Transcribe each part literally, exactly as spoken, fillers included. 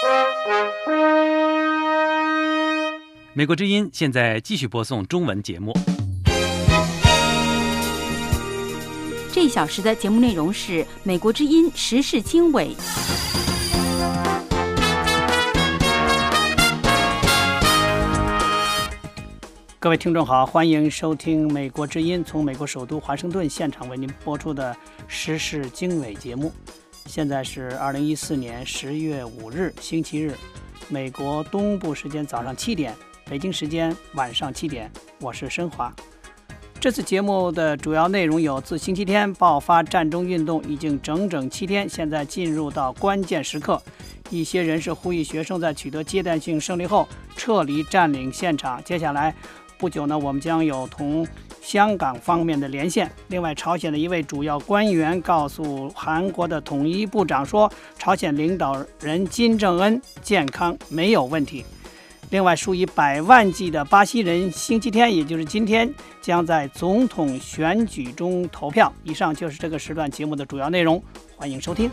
美国之音现在继续播送中文节目。 这一小时的节目内容是美国之音时事经纬。 各位听众好，欢迎收听美国之音从美国首都华盛顿现场为您播出的时事经纬节目。现在是二零一四年十月五日星期日，美国东部时间早上七点，北京时间晚上七点，我是申华。这次节目的主要内容有：自星期天爆发战中运动已经整整七天，现在进入到关键时刻，一些人士呼吁学生在取得阶段性胜利后撤离占领现场。接下来不久呢，我们将有同香港方面的连线。另外，朝鲜的一位主要官员告诉韩国的统一部长说，朝鲜领导人金正恩健康没有问题。另外，数以百万计的巴西人星期天，也就是今天，将在总统选举中投票。以上就是这个时段节目的主要内容，欢迎收听。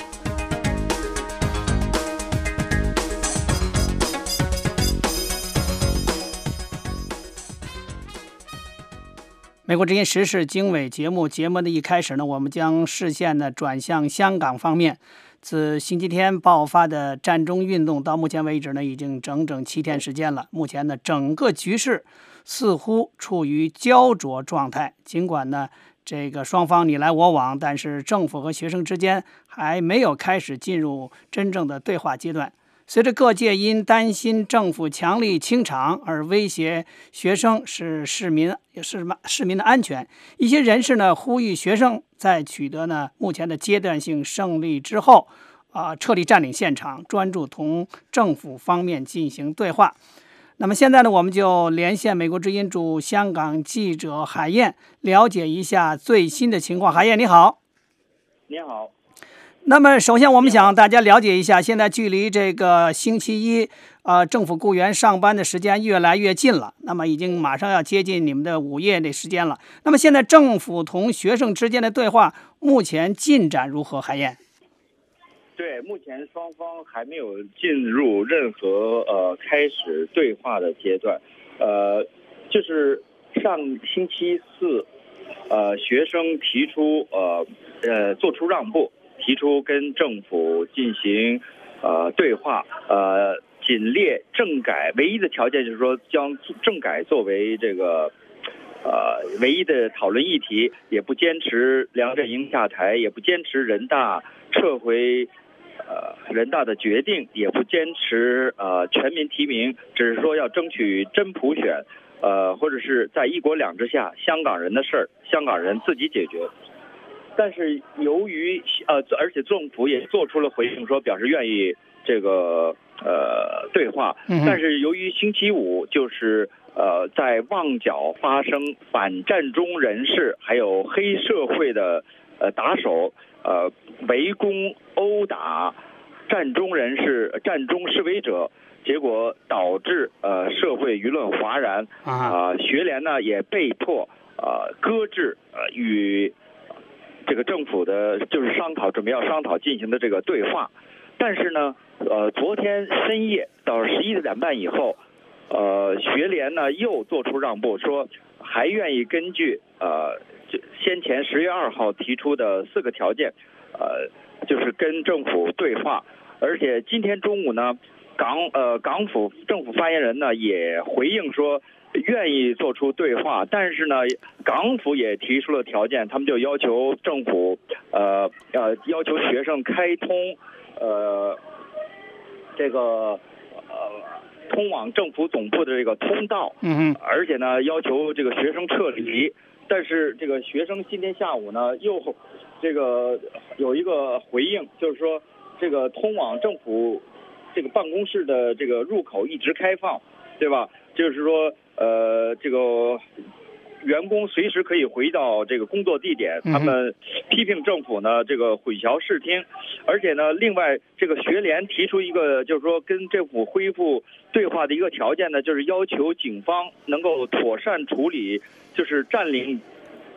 美国之音时事经纬节目节目的一开始呢，我们将视线呢转向香港方面。自星期天爆发的战中运动到目前为止呢，已经整整七天时间了。目前呢，整个局势似乎处于焦灼状态。尽管呢，这个双方你来我往，但是政府和学生之间还没有开始进入真正的对话阶段。随着各界因担心政府强力清场而威胁学生是市民是市民的安全，一些人士呢呼吁学生在取得呢目前的阶段性胜利之后啊、呃，撤离占领现场，专注同政府方面进行对话。那么现在呢，我们就连线美国之音驻香港记者海燕，了解一下最新的情况。海燕你好。 你好。 那么首先我们想大家了解一下，现在距离这个星期一呃政府雇员上班的时间越来越近了，那么已经马上要接近你们的午夜的时间了。那么现在政府同学生之间的对话目前进展如何？海燕。 对，目前双方还没有进入任何呃开始对话的阶段。呃，就是上星期四，呃，学生提出呃呃做出让步。提出跟政府进行呃对话，呃，仅列政改唯一的条件就是说将政改作为这个呃唯一的讨论议题，也不坚持梁振英下台，也不坚持人大撤回呃人大的决定，也不坚持呃全民提名，只是说要争取真普选，呃，或者是在一国两制下香港人的事儿，香港人自己解决。但是由于呃，而且政府也做出了回应，说表示愿意这个呃对话。但是由于星期五就是呃在旺角发生反战中人士还有黑社会的呃打手呃围攻殴打战中人士、战中示威者，结果导致呃社会舆论哗然啊、呃，学联呢也被迫呃搁置呃与。这个政府的就是商讨，准备要商讨进行的这个对话，但是呢，呃，昨天深夜到十一点半以后，呃，学联呢又做出让步，说还愿意根据呃先前十月二号提出的四个条件，呃，就是跟政府对话，而且今天中午呢，港呃港府政府发言人呢也回应说。愿意做出对话，但是呢，港府也提出了条件，他们就要求政府，呃呃，要求学生开通，呃，这个呃通往政府总部的这个通道， 嗯， 而且呢，要求这个学生撤离，但是这个学生今天下午呢，又这个有一个回应，就是说这个通往政府这个办公室的这个入口一直开放，对吧？就是说。呃，这个员工随时可以回到这个工作地点，他们批评政府呢这个混淆视听，而且呢，另外这个学联提出一个就是说跟政府恢复对话的一个条件呢，就是要求警方能够妥善处理就是占领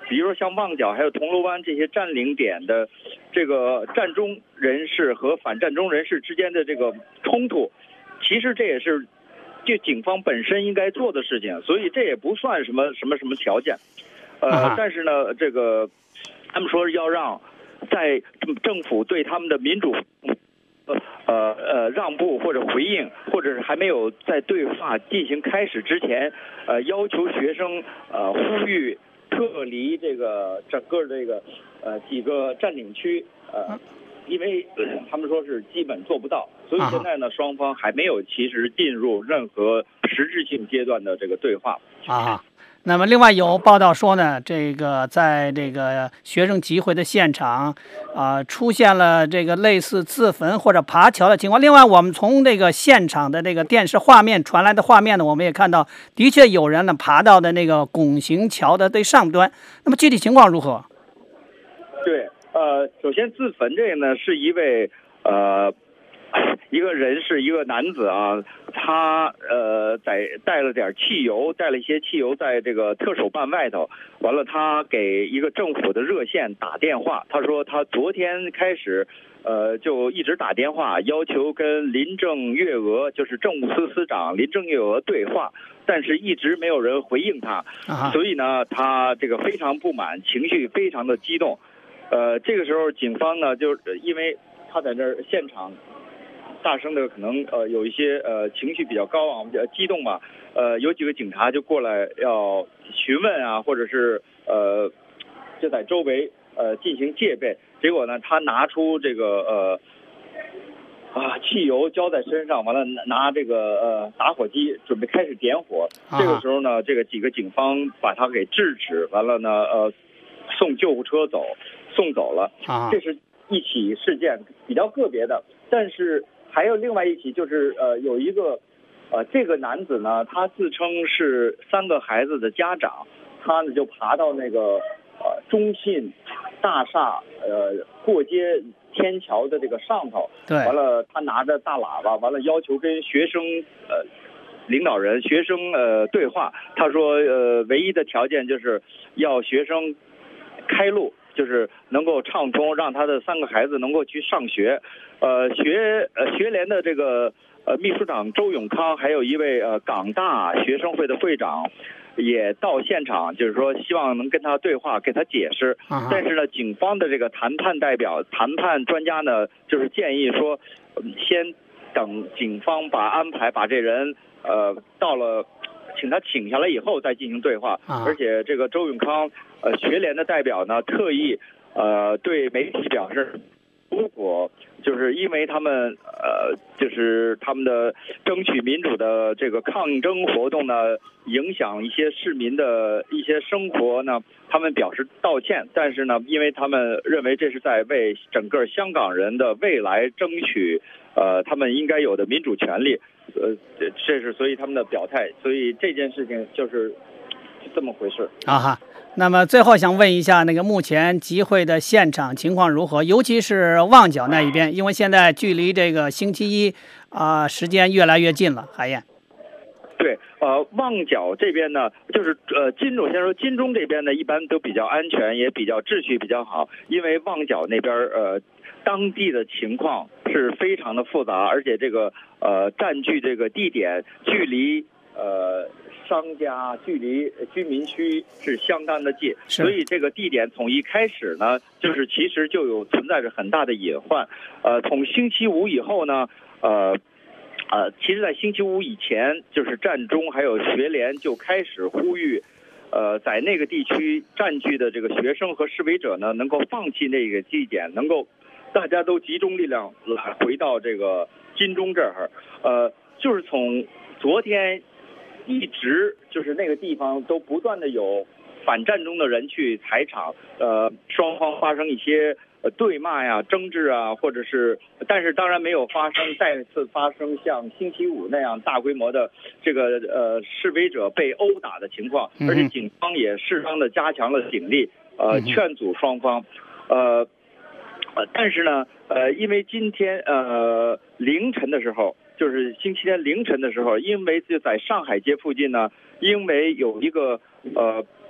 比如说像旺角还有铜锣湾这些占领点的这个战中人士和反战中人士之间的这个冲突，其实这也是就警方本身应该做的事情，所以这也不算什么什么什么条件。呃，但是呢，这个他们说要让在政府对他们的民主呃呃让步或者回应，或者是还没有在对话进行开始之前，呃要求学生呃呼吁撤离这个整个这个呃几个占领区，呃，因为、呃、他们说是基本做不到，所以现在呢，双方还没有其实进入任何实质性阶段的这个对话啊。那么，另外有报道说呢，这个在这个学生集会的现场，啊、呃，出现了这个类似自焚或者爬桥的情况。另外，我们从这个现场的这个电视画面传来的画面呢，我们也看到，的确有人呢爬到的那个拱形桥的最上端。那么具体情况如何？ 对，呃，首先自焚这个呢，是一位呃。一个人是一个男子啊，他呃在带了点汽油，带了一些汽油在这个特首办外头，完了他给一个政府的热线打电话，他说他昨天开始呃就一直打电话要求跟林郑月娥，就是政务司司长林郑月娥对话，但是一直没有人回应他，所以呢他这个非常不满，情绪非常的激动，呃这个时候警方呢就因为他在那儿现场大声的可能呃有一些呃情绪比较高昂，比较激动嘛，呃有几个警察就过来要询问啊，或者是呃就在周围呃进行戒备，结果呢他拿出这个呃啊汽油浇在身上，完了拿这个呃打火机准备开始点火，这个时候呢这个几个警方把他给制止，完了呢呃送救护车走送走了，这是一起事件比较个别的，但是还有另外一起，就是呃有一个呃这个男子呢，他自称是三个孩子的家长，他呢就爬到那个呃中信大厦呃过街天桥的这个上头， 对， 完了他拿着大喇叭，完了要求跟学生呃领导人学生呃对话，他说呃唯一的条件就是要学生开路，就是能够畅通，让他的三个孩子能够去上学。呃，学呃学联的这个呃秘书长周永康，还有一位呃港大学生会的会长，也到现场，就是说希望能跟他对话，给他解释。 啊、 但是呢，警方的这个谈判代表、谈判专家呢，就是建议说，先等警方把安排把这人呃到了。请他请下来以后再进行对话， 啊、 而且这个周永康，呃，学联的代表呢，特意，呃，对媒体表示，如果就是因为他们，呃，就是他们的争取民主的这个抗争活动呢，影响一些市民的一些生活呢，他们表示道歉，但是呢，因为他们认为这是在为整个香港人的未来争取，呃，他们应该有的民主权利。呃，这是所以他们的表态，所以这件事情就是这么回事啊哈。那么最后想问一下，那个目前集会的现场情况如何？尤其是旺角那一边，因为现在距离这个星期一啊、呃、时间越来越近了。海燕， 对，呃，旺角这边呢，就是呃金钟，先说金钟这边呢，一般都比较安全，也比较秩序比较好，因为旺角那边呃当地的情况是非常的复杂，而且这个呃占据这个地点距离呃商家距离居民区是相当的近，所以这个地点从一开始呢，就是其实就有存在着很大的隐患。呃，从星期五以后呢，呃。呃，其实，在星期五以前，就是战中还有学联就开始呼吁，呃，在那个地区占据的这个学生和示威者呢，能够放弃那个地点，能够大家都集中力量来回到这个金钟这儿。呃，就是从昨天一直就是那个地方都不断的有反战中的人去踩场，呃，双方发生一些。呃，对骂呀、争执啊，或者是，但是当然没有发生再次发生像星期五那样大规模的这个呃示威者被殴打的情况，而且警方也适当的加强了警力，呃，劝阻双方，呃，呃，但是呢，呃，因为今天呃凌晨的时候，就是星期天凌晨的时候，因为就在上海街附近呢，因为有一个呃。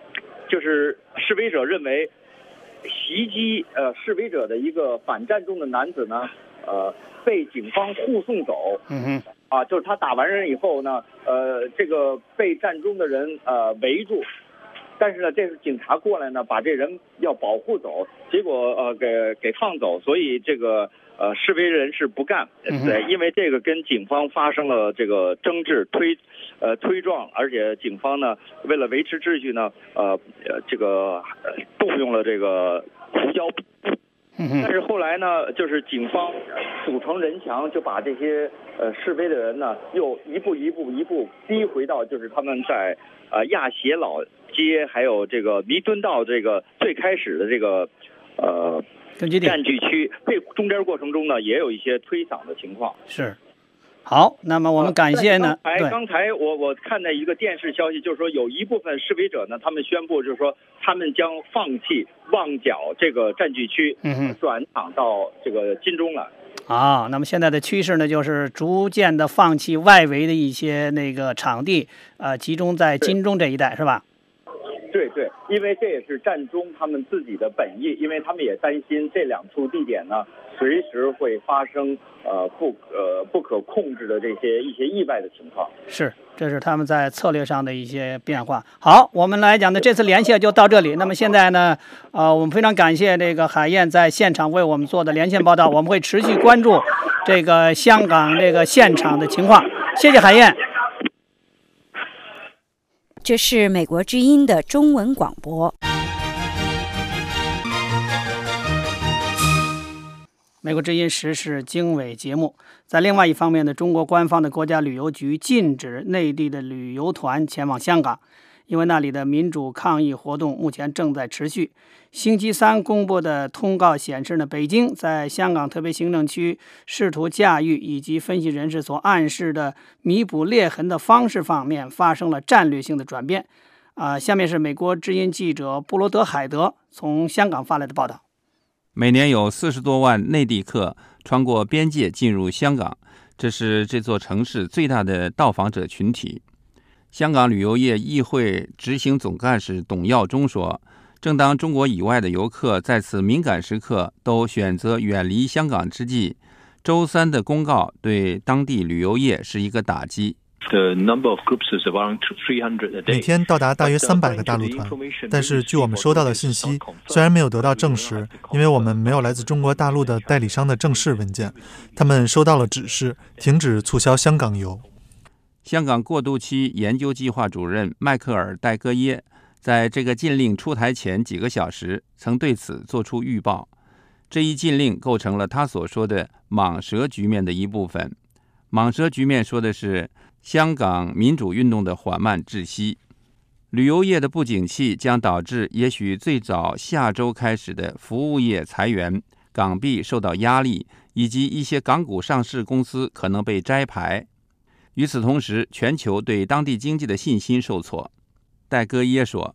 就是示威者认为袭击呃示威者的一个反战中的男子呢，呃被警方护送走。 嗯哼。 啊，就是他打完人以后呢，呃，这个被站中的人呃围住，但是呢，这是警察过来呢，把这人要保护走，结果呃给给放走，所以这个呃示威人士不干，对，因为这个跟警方发生了这个争执推呃推撞，而且警方呢为了维持秩序呢，呃呃这个动用了这个胡椒。但是后来呢，就是警方组成人墙，就把这些呃示威的人呢，又一步一步一步逼回到就是他们在呃亚协老街还有这个弥敦道这个最开始的这个呃占据区。这中间过程中呢，也有一些推搡的情况。 是。好，那么我们感谢呢。 刚才刚才我我看到一个电视消息，就是说有一部分示威者呢，他们宣布就是说他们将放弃旺角这个占据区， 嗯， 转场到这个金钟了。 啊，那么现在的趋势呢，就是逐渐的放弃外围的一些那个场地，呃，集中在金钟这一带，是吧？ 对对，因为这也是战中他们自己的本意，因为他们也担心这两处地点呢，随时会发生呃不呃不可控制的这些一些意外的情况。 是，这是他们在策略上的一些变化。好，我们来讲的这次连线就到这里。那么现在呢，呃，我们非常感谢这个海燕在现场为我们做的连线报道，我们会持续关注这个香港这个现场的情况。谢谢海燕。 这是美国之音的中文广播。 美国之音时事经纬节目。在另外一方面呢，中国官方的国家旅游局禁止内地的旅游团前往香港，因为那里的民主抗议活动目前正在持续。星期三公布的通告显示呢，北京在香港特别行政区试图驾驭以及分析人士所暗示的弥补裂痕的方式方面发生了战略性的转变。啊、呃，下面是美国之音记者布罗德海德从香港发来的报道。 每年有四十多万内地客穿过边界进入香港，这是这座城市最大的到访者群体。香港旅游业议会执行总干事董耀中说，正当中国以外的游客在此敏感时刻都选择远离香港之际，周三的公告对当地旅游业是一个打击。 每天到达大约三百个大陆团，但是据我们收到的信息，虽然没有得到证实，因为我们没有来自中国大陆的代理商的正式文件，他们收到了指示，停止促销香港游。 香港过渡期研究计划主任迈克尔·戴戈耶在这个禁令出台前几个小时曾对此做出预报。这一禁令构成了他所说的蟒蛇局面的一部分。蟒蛇局面说的是香港民主运动的缓慢窒息。旅游业的不景气将导致也许最早下周开始的服务业裁员，港币受到压力，以及一些港股上市公司可能被摘牌。与此同时，全球对当地经济的信心受挫。戴戈耶说，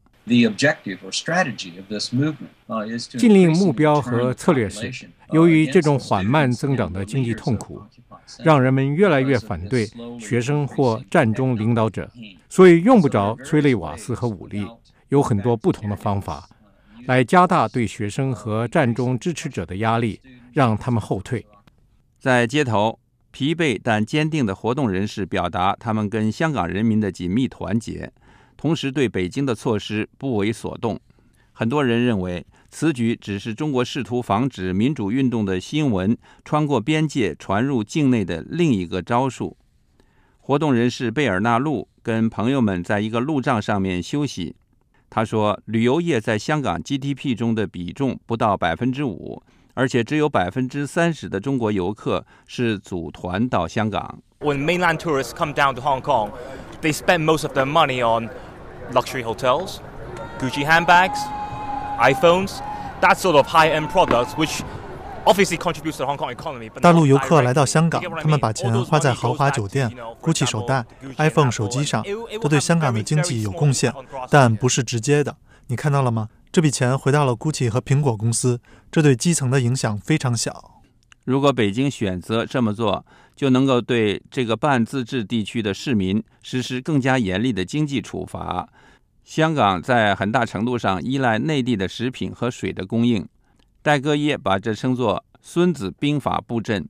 禁令目标和策略是，由于这种缓慢增长的经济痛苦，让人们越来越反对学生或战中领导者，所以用不着催泪瓦斯和武力，有很多不同的方法来加大对学生和战中支持者的压力，让他们后退。 在街头，疲惫但坚定的活动人士表达他们跟香港人民的紧密团结，同时对北京的措施不为所动。很多人认为此举只是中国试图防止民主运动的新闻穿过边界传入境内的另一个招数。活动人士贝尔纳路跟朋友们在一个路障上面休息。他说，旅游业在香港 G D P 中的比重不到百分之五，而且只有百分之三十的中国游客是组团到香港。 When mainland tourists come down to Hong Kong, they spend most of their money on luxury hotels, Gucci handbags, iPhones, that sort of high-end products, which obviously contributes to the Hong Kong economy. 大陆游客来到香港，他们把钱花在豪华酒店、Gucci 手袋、iPhone 手机上，都对香港的经济有贡献，但不是直接的。你看到了吗？这笔钱回到了 Gucci 和苹果公司，这对基层的影响非常小。 如果北京选择这么做，就能够对这个半自治地区的市民实施更加严厉的经济处罚， 香港在很大程度上依赖内地的食品和水的供应。戴戈耶把这称作孙子兵法布阵。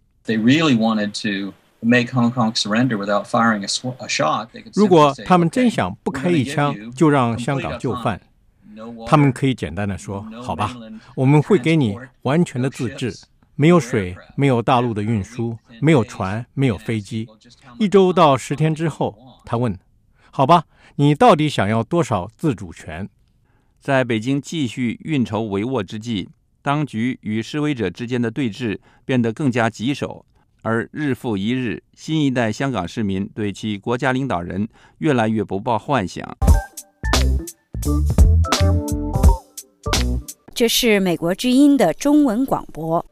如果他们真想不开一枪就让香港就范，他们可以简单的说，好吧，我们会给你完全的自治，没有水，没有大陆的运输，没有船，没有飞机。一周到十天之后，他问，好吧，你到底想要多少自主权？ 在北京继续运筹帷幄之际，当局与示威者之间的对峙变得更加棘手，而日复一日，新一代香港市民对其国家领导人越来越不抱幻想。 这是美国之音的中文广播。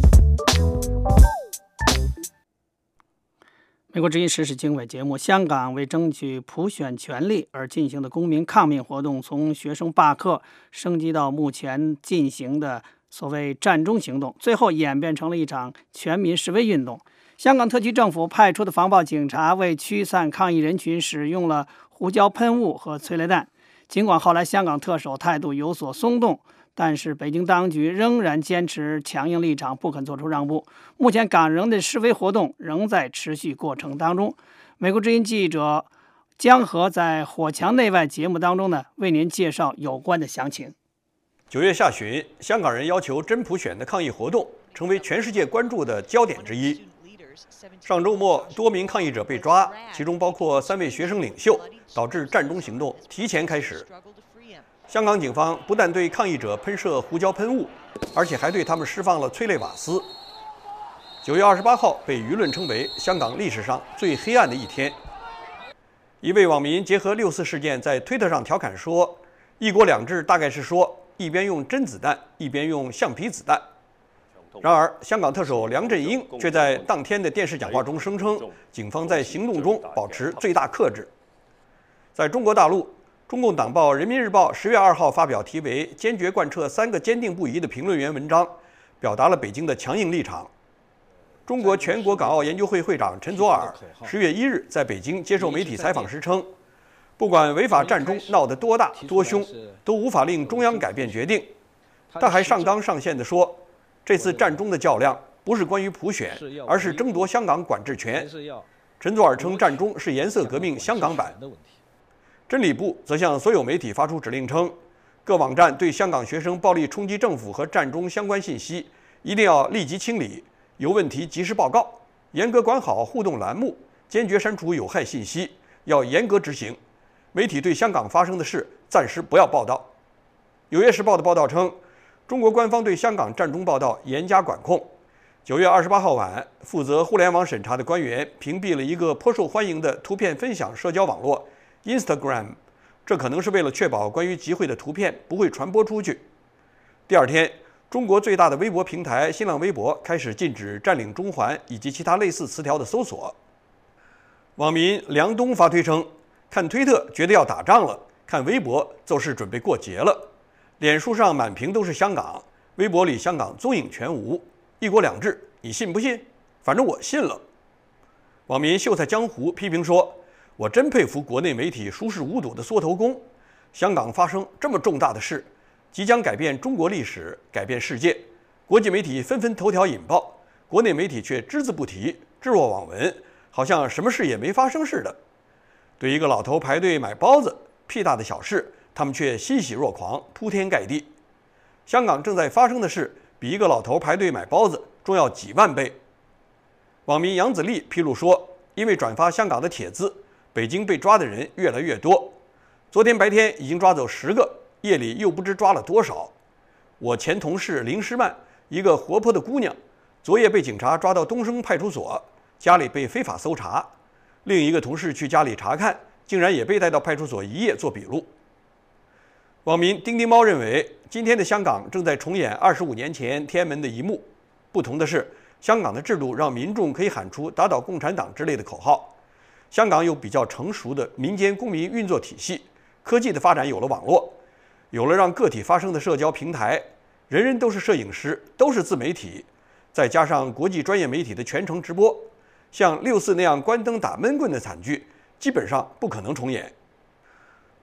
美国之音时事经纬节目，香港为争取普选权利而进行的公民抗命活动，从学生罢课升级到目前进行的所谓占中行动，最后演变成了一场全民示威运动。香港特区政府派出的防暴警察为驱散抗议人群使用了胡椒喷雾和催泪弹。尽管后来香港特首态度有所松动，但是北京当局仍然坚持强硬立场，不肯做出让步。目前港人的示威活动仍在持续过程当中。美国之音记者江河在《火墙内外》节目当中呢，为您介绍有关的详情。 九月下旬，香港人要求真普选的抗议活动成为全世界关注的焦点之一。上周末，多名抗议者被抓，其中包括三位学生领袖，导致占中行动提前开始。香港警方不但对抗议者喷射胡椒喷雾，而且还对他们释放了催泪瓦斯。九月二十八号被舆论称为香港历史上最黑暗的一天。一位网民结合六四事件在推特上调侃说：“一国两制大概是说一边用真子弹，一边用橡皮子弹。”然而，香港特首梁振英却在当天的电视讲话中声称，警方在行动中保持最大克制。在中国大陆，中共党报《人民日报》十月二号发表题为“坚决贯彻三个坚定不移”的评论员文章，表达了北京的强硬立场。中国全国港澳研究会会长陈佐洱十月一日在北京接受媒体采访时称，不管违法占中闹得多大多凶，都无法令中央改变决定。他还上纲上线地说，这次占中的较量不是关于普选，而是争夺香港管制权。陈佐洱称占中是颜色革命香港版。真理部则向所有媒体发出指令称，各网站对香港学生暴力冲击政府和占中相关信息一定要立即清理，有问题及时报告，严格管好互动栏目，坚决删除有害信息，要严格执行。媒体对香港发生的事暂时不要报道。纽约时报的报道称，中国官方对香港占中报道严加管控。九月二十八号晚，负责互联网审查的官员屏蔽了一个颇受欢迎的图片分享社交网络 Instagram， 这可能是为了确保关于集会的图片不会传播出去。第二天，中国最大的微博平台新浪微博开始禁止占领中环以及其他类似词条的搜索。网民梁东发推称，看推特觉得要打仗了，看微博就是准备过节了。脸书上满屏都是香港，微博里香港踪影全无。一国两制，你信不信？反正我信了。网民秀才江湖批评说，我真佩服国内媒体熟视无睹的缩头功。香港发生这么重大的事，即将改变中国历史，改变世界，国际媒体纷纷头条引爆，国内媒体却只字不提，置若罔闻，好像什么事也没发生似的。对一个老头排队买包子，屁大的小事，他们却欣喜若狂，铺天盖地。香港正在发生的事，比一个老头排队买包子重要几万倍。网民杨子立披露说，因为转发香港的帖子，北京被抓的人越来越多。昨天白天已经抓走十个，夜里又不知抓了多少。我前同事林诗曼，一个活泼的姑娘，昨夜被警察抓到东升派出所，家里被非法搜查。另一个同事去家里查看，竟然也被带到派出所一夜做笔录。网民丁丁猫认为，今天的香港正在重演二十五年前天安门的一幕。不同的是，香港的制度让民众可以喊出打倒共产党之类的口号。香港有比较成熟的民间公民运作体系，科技的发展有了网络，有了让个体发声的社交平台，人人都是摄影师，都是自媒体，再加上国际专业媒体的全程直播，像六四那样关灯打闷棍的惨剧基本上不可能重演。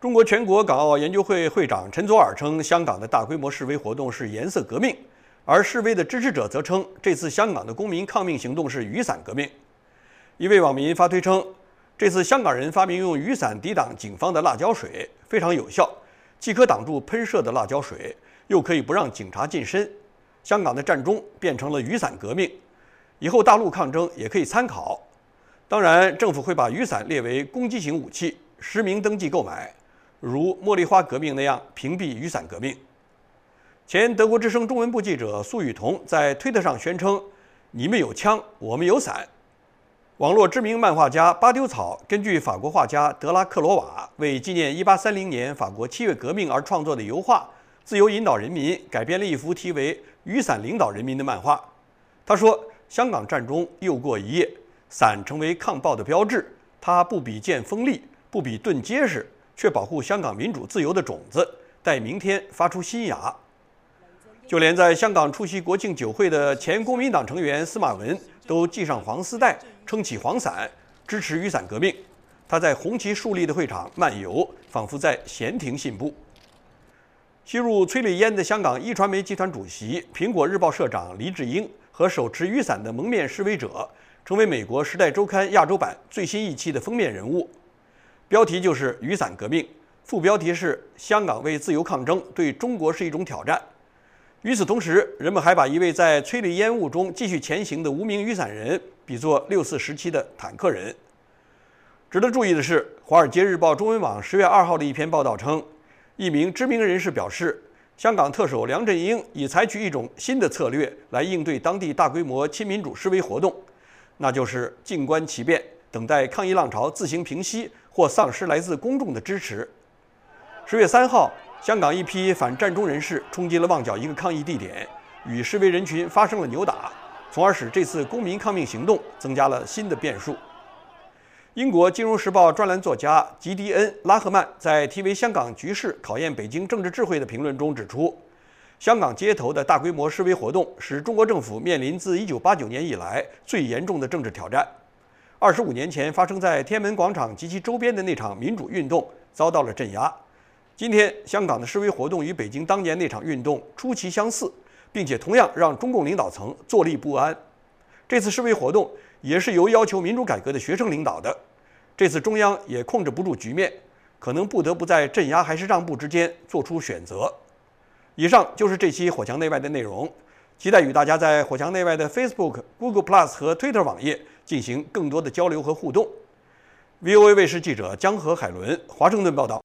中国全国港澳研究会会长陈佐洱称，香港的大规模示威活动是颜色革命，而示威的支持者则称，这次香港的公民抗命行动是雨伞革命。一位网民发推称，这次香港人发明用雨伞抵挡警方的辣椒水，非常有效，既可挡住喷射的辣椒水，又可以不让警察近身。香港的战中变成了雨伞革命，以后大陆抗争也可以参考。当然，政府会把雨伞列为攻击型武器，实名登记购买，如茉莉花革命那样屏蔽雨伞革命。前德国之声中文部记者苏雨桐在推特上宣称：“你们有枪，我们有伞。”网络知名漫画家巴丢草根据法国画家德拉克罗瓦为纪念一八三零年法国七月革命而创作的油画《自由引导人民》改编了一幅题为《雨伞领导人民》的漫画。他说，香港战中又过一夜，伞成为抗暴的标志，它不比剑锋利，不比盾结实，却保护香港民主自由的种子，待明天发出新芽。就连在香港出席国庆酒会的前公民党成员司马文都系上黄丝带，撑起黄伞，支持雨伞革命。他在红旗树立的会场漫游，仿佛在闲庭信步。吸入催泪烟的香港一传媒集团主席、苹果日报社长黎智英和手持雨伞的蒙面示威者，成为美国《时代周刊》亚洲版最新一期的封面人物。标题就是雨伞革命，副标题是香港为自由抗争，对中国是一种挑战。与此同时，人们还把一位在催泪烟雾中继续前行的无名雨伞人比作六四时期的坦克人。值得注意的是，《华尔街日报》中文网十月二号的一篇报道称，一名知名人士表示，香港特首梁振英已采取一种新的策略来应对当地大规模亲民主示威活动，那就是静观其变，等待抗议浪潮自行平息或丧失来自公众的支持。十月三号，香港一批反战中人士冲击了旺角一个抗议地点，与示威人群发生了扭打，从而使这次公民抗命行动增加了新的变数。英国《金融时报》专栏作家吉迪恩·拉赫曼在题为《香港局势考验北京政治智慧》的评论中指出，香港街头的大规模示威活动使中国政府面临自一九八九年以来最严重的政治挑战。二十五年前发生在天安门广场及其周边的那场民主运动遭到了镇压。今天，香港的示威活动与北京当年那场运动出奇相似，并且同样让中共领导层坐立不安。这次示威活动也是由要求民主改革的学生领导的。这次中央也控制不住局面，可能不得不在镇压还是让步之间做出选择。以上就是这期火墙内外的内容，期待与大家在火墙内外的 Facebook、Google Plus 和 Twitter 网页进行更多的交流和互动。V O A 卫视记者江河海伦华盛顿报道。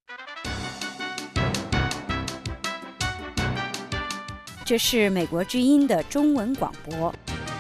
这是美国之音的中文广播。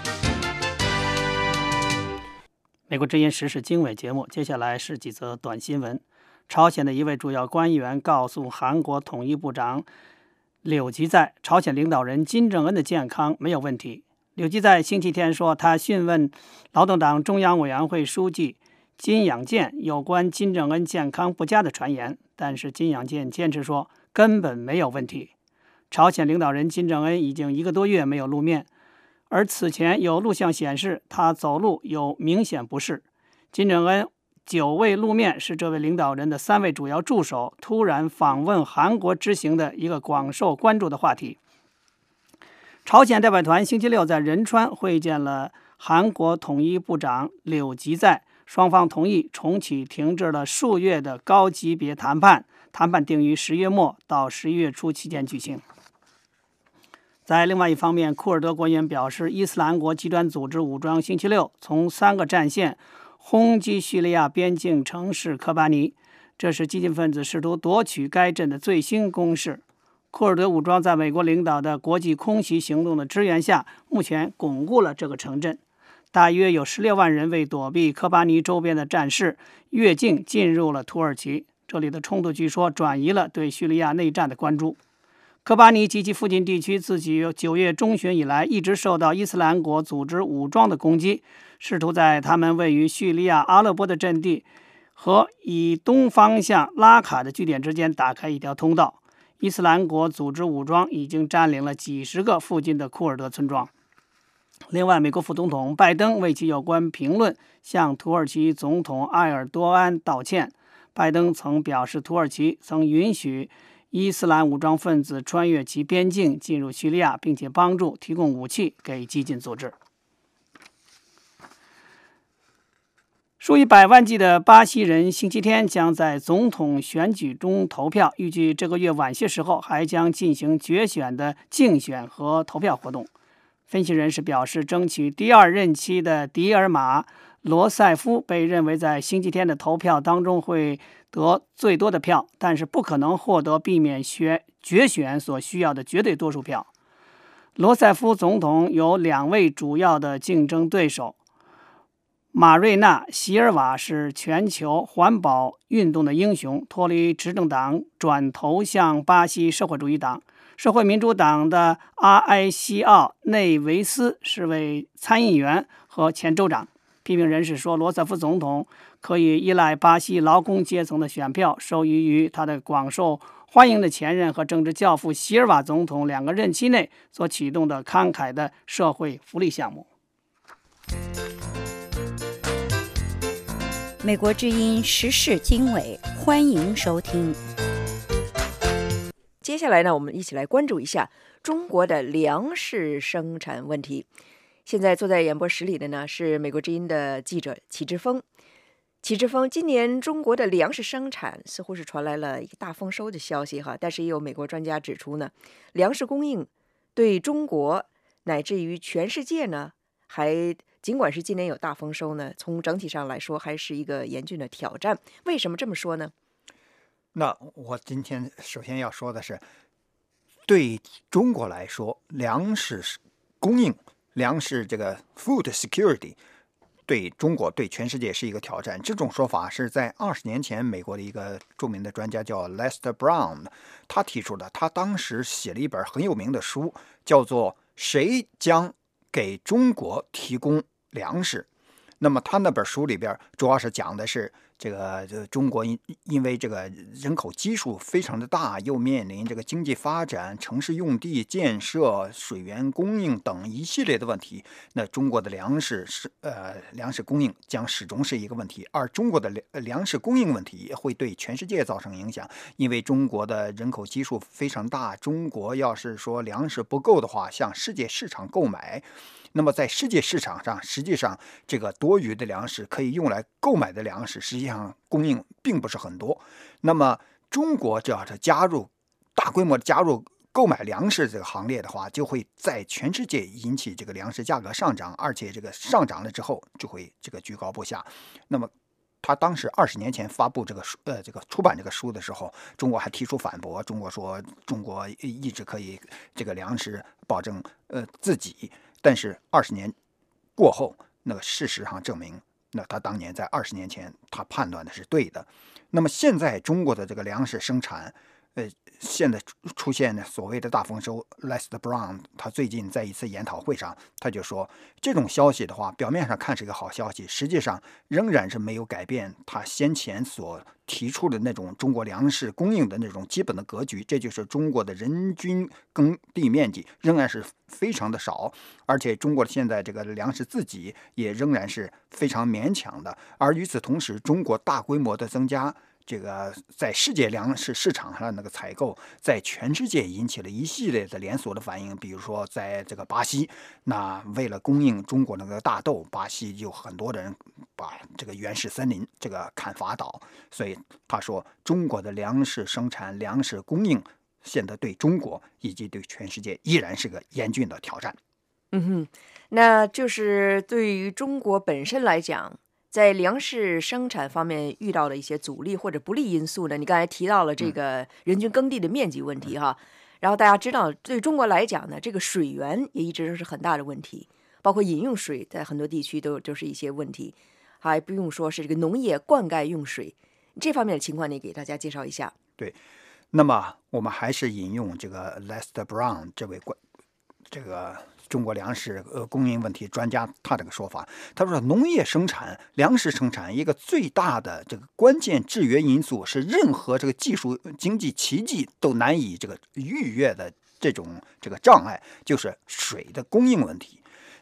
美国之音时事经纬节目，接下来是几则短新闻。朝鲜的一位主要官员告诉韩国统一部长柳吉在，朝鲜领导人金正恩的健康没有问题。柳吉在星期天说，他讯问劳动党中央委员会书记金养健有关金正恩健康不佳的传言，但是金养健坚持说根本没有问题。朝鲜领导人金正恩已经一个多月没有露面，而此前有录像显示他走路有明显不适。金正恩久未露面是这位领导人的三位主要助手突然访问韩国之行的一个广受关注的话题。朝鲜代表团星期六在仁川会见了韩国统一部长柳吉在，双方同意重启停滞了数月的高级别谈判，谈判定于十月末到十一月初期间举行。在另外一方面，库尔德官员表示，伊斯兰国极端组织武装星期六从三个战线轰击叙利亚边境城市科巴尼，这是激进分子试图夺取该镇的最新攻势。库尔德武装在美国领导的国际空袭行动的支援下，目前巩固了这个城镇。大约有十六万人为躲避科巴尼周边的战事，越境进入了土耳其。这里的冲突据说转移了对叙利亚内战的关注。科巴尼及其附近地区自九月中旬以来一直受到伊斯兰国组织武装的攻击，试图在他们位于叙利亚阿勒颇的阵地和以东方向拉卡的据点之间打开一条通道。伊斯兰国组织武装已经占领了几十个附近的库尔德村庄。另外，美国副总统拜登为其有关评论向土耳其总统埃尔多安道歉。 拜登曾表示，土耳其曾允许伊斯兰武装分子穿越其边境进入叙利亚，并且帮助提供武器给激进组织。数以百万计的巴西人星期天将在总统选举中投票，预计这个月晚些时候还将进行决选的竞选和投票活动。分析人士表示，争取第二任期的迪尔马·罗塞夫被认为在星期天的投票当中会得最多的票，但是不可能获得避免选决选所需要的绝对多数票。罗塞夫总统有两位主要的竞争对手，马瑞纳·席尔瓦是全球环保运动的英雄，脱离执政党转投向巴西社会主义党。社会民主党的阿埃西奥·内维斯是位参议员和前州长。批评人士说，罗塞夫总统可以依赖巴西劳工阶层的选票，受益于他的广受欢迎的前任和政治教父席尔瓦总统两个任期内所启动的慷慨的社会福利项目。 美国之音时事经纬，欢迎收听。 接下来呢，我们一起来关注一下中国的粮食生产问题。现在坐在演播室里的呢是美国之音的记者齐志峰。齐志峰，今年中国的粮食生产似乎是传来了一个大丰收的消息哈，但是也有美国专家指出呢，粮食供应对中国乃至于全世界呢，还尽管是今年有大丰收呢，从整体上来说还是一个严峻的挑战。为什么这么说呢？ 那我今天首先要说的是，对中国来说，粮食供应、粮食这个 food security 对中国、对全世界是一个挑战。这种说法是在二十年前，美国的一个著名的专家叫 Lester Brown 他提出的。他当时写了一本很有名的书，叫做《谁将给中国提供粮食》。那么他那本书里边主要是讲的是这个中国因因为这个人口基数非常的大，又面临这个经济发展、城市用地建设、水源供应等一系列的问题，那中国的粮食是呃粮食供应将始终是一个问题，而中国的粮食供应问题也会对全世界造成影响，因为中国的人口基数非常大，中国要是说粮食不够的话，向世界市场购买。那么在世界市场上，实际上这个多余的粮食可以用来购买的粮食，实际上供应并不是很多。那么中国只要是加入大规模的加入购买粮食这个行列的话，就会在全世界引起这个粮食价格上涨，而且这个上涨了之后就会这个居高不下。那么他当时二十年前发布这个书，呃，这个出版这个书的时候，中国还提出反驳。中国说，中国一直可以这个粮食保证呃自己，但是二十年过后，那个事实上证明，那他当年在二十年前他判断的是对的。那么现在中国的这个粮食生产，呃，现在出现的所谓的大丰收 ，Lester Brown 他最近在一次研讨会上，他就说，这种消息的话，表面上看是一个好消息，实际上仍然是没有改变他先前所提出的那种中国粮食供应的那种基本的格局，这就是中国的人均耕地面积仍然是非常的少，而且中国现在这个粮食自给也仍然是非常勉强的，而与此同时，中国大规模的增加这个在世界粮食市场上的那个采购，在全世界引起了一系列的连锁的反应。比如说，在这个巴西，那为了供应中国那个大豆，巴西就很多人把这个原始森林这个砍伐倒。所以他说，中国的粮食生产、粮食供应，现在对中国以及对全世界依然是个严峻的挑战。 嗯哼，那就是对于中国本身来讲，在粮食生产方面遇到的一些阻力或者不利因素呢？你刚才提到了这个人均耕地的面积问题哈，然后大家知道，对中国来讲呢，这个水源也一直是很大的问题，包括饮用水在很多地区都就是一些问题，还不用说是这个农业灌溉用水这方面的情况，你给大家介绍一下。 对，那么我们还是引用这个 Lester Brown 这位这个中国粮食呃供应问题专家他这个说法，他说农业生产、粮食生产一个最大的这个关键制约因素是任何这个技术经济奇迹都难以这个逾越的这种这个障碍，就是水的供应问题。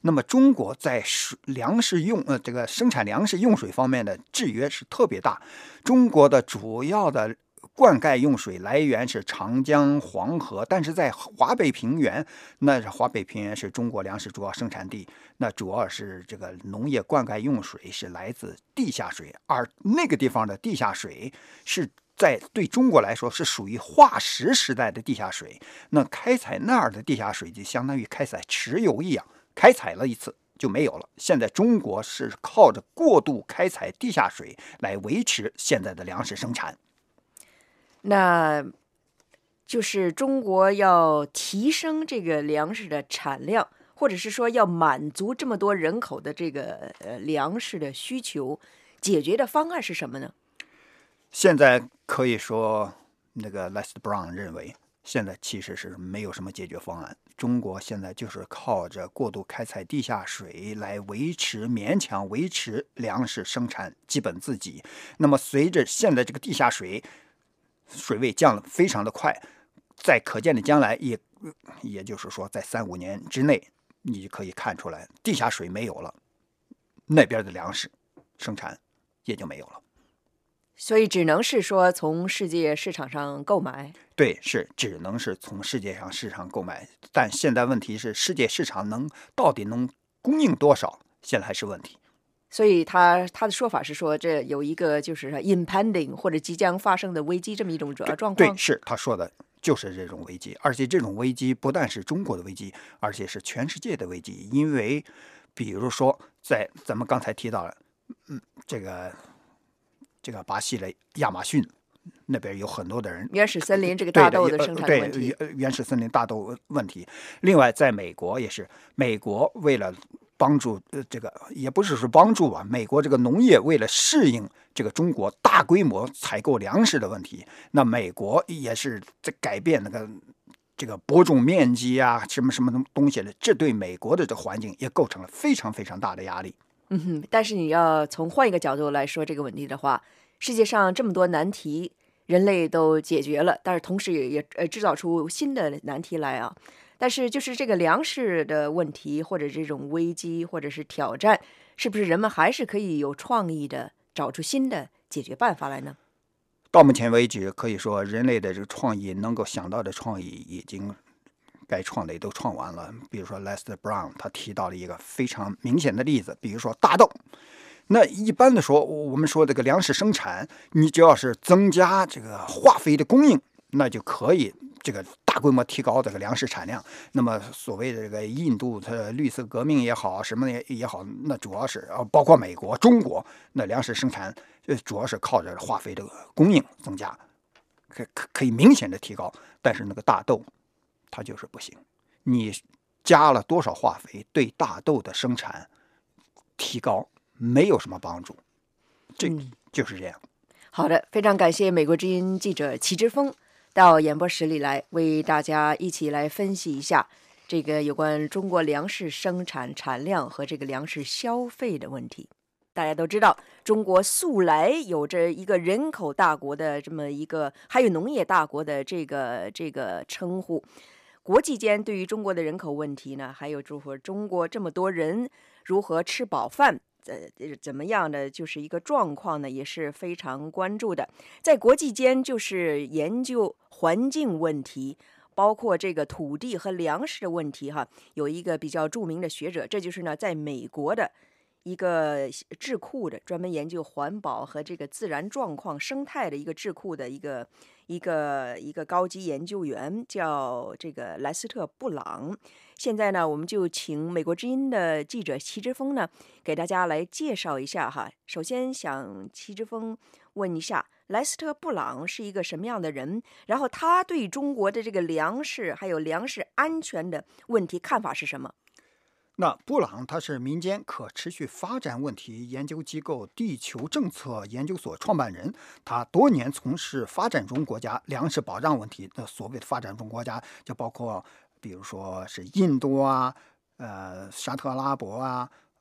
那么中国在粮食用呃这个生产粮食用水方面的制约是特别大。中国的主要的灌溉用水来源是长江、黄河，但是在华北平原，那是华北平原是中国粮食主要生产地，那主要是这个农业灌溉用水是来自地下水，而那个地方的地下水是在对中国来说是属于化石时代的地下水。那开采那儿的地下水就相当于开采石油一样，开采了一次就没有了。现在中国是靠着过度开采地下水来维持现在的粮食生产。 那就是中国要提升这个粮食的产量，或者是说要满足这么多人口的这个呃粮食的需求，解决的方案是什么呢？ 现在可以说，那个 Lester Brown 认为，现在其实是没有什么解决方案。中国现在就是靠着过度开采地下水来维持、勉强维持粮食生产基本自给。那么随着现在这个地下水水位降了非常的快，在可见的将来也也就是说在三五年之内，你就可以看出来地下水没有了，那边的粮食生产也就没有了。 所以只能是说从世界市场上购买。 对，是只能是从世界上市场购买，但现在问题是世界市场能到底能供应多少，现在还是问题。 所以他他的说法是说，这有一个就是 impending 或者即将发生的危机，这么一种主要状况。 对，是他说的就是这种危机，而且这种危机不但是中国的危机，而且是全世界的危机。因为比如说在咱们刚才提到了，嗯，这个这个巴西的亚马逊那边有很多的人， 原始森林这个大豆的生产问题， 对，原始森林大豆问题。另外，在美国也是，美国为了帮助呃这个也不是说帮助吧，美国这个农业为了适应这个中国大规模采购粮食的问题，那美国也是在改变那个这个播种面积啊，什么什么东西的，这对美国的这个环境也构成了非常非常大的压力。 嗯哼，但是你要从换一个角度来说这个问题的话，世界上这么多难题，人类都解决了，但是同时也也呃制造出新的难题来啊。但是就是这个粮食的问题，或者这种危机，或者是挑战，是不是人们还是可以有创意的找出新的解决办法来呢？ 到目前为止，可以说人类的这个创意能够想到的创意已经该创的也都创完了。比如说 Lester Brown 他提到了一个非常明显的例子，比如说大豆。那一般的说，我们说这个粮食生产，你只要是增加这个化肥的供应，那就可以这个大规模提高这个粮食产量。那么所谓的这个印度的绿色革命也好，什么也也好，那主要是包括美国、中国，那粮食生产主要是靠着化肥的供应增加，可可可以明显的提高。但是那个大豆它就是不行，你加了多少化肥，对大豆的生产提高没有什么帮助，这就是这样。 嗯、好的，非常感谢美国之音记者齐之锋到演播室里来，为大家一起来分析一下这个有关中国粮食生产产量和这个粮食消费的问题。大家都知道，中国素来有着一个人口大国的这么一个，还有农业大国的这个这个称呼。国际间对于中国的人口问题呢，还有如何中国这么多人如何吃饱饭，呃，怎么样的就是一个状况呢，也是非常关注的。在国际间，就是研究环境问题，包括这个土地和粮食的问题，哈，有一个比较著名的学者，这就是呢，在美国的一个智库的，专门研究环保和这个自然状况、生态的一个智库的一个一个一个高级研究员，叫这个莱斯特·布朗。现在呢，我们就请美国之音的记者齐之锋呢，给大家来介绍一下哈。首先想齐之锋问一下，莱斯特·布朗是一个什么样的人？然后他对中国的这个粮食还有粮食安全的问题看法是什么？ 那布朗他是民间可持续发展问题研究机构地球政策研究所创办人，他多年从事发展中国家粮食保障问题。那所谓的发展中国家就包括比如说是印度啊、呃沙特阿拉伯啊、